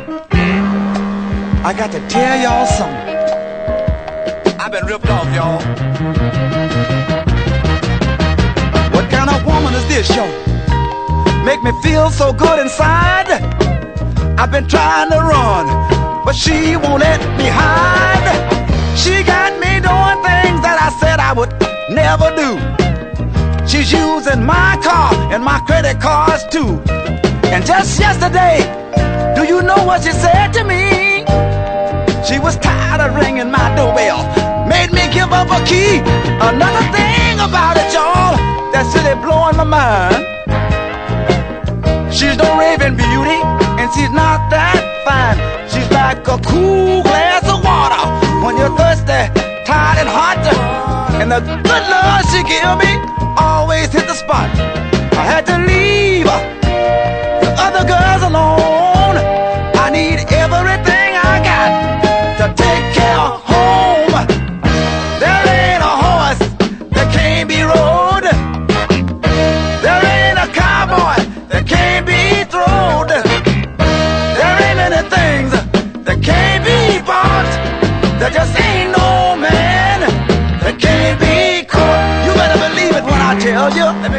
I got to tell y'all something. I've been ripped off, y'all. What kind of woman is this, y'all? Make me feel so good inside. I've been trying to run, but she won't let me hide. She got me doing things that I said I would never do. She's using my car and my credit cards too. And just yesterday, do you know what she said to me? She was tired of ringing my doorbell, made me give up a key. Another thing about it, y'all, that's really blowing my mind. She's no raving beauty, and she's not that fine. She's like a cool glass of water when you're thirsty, tired and hot. And the good love she give me always hit the spot. I had to leave the other girls alone. I need everything I got to take care of home. There ain't a horse that can't be rode. There ain't a cowboy that can't be throwed. There ain't many things that can't be bought. There just ain't no man that can't be caught. You better believe it when I tell you.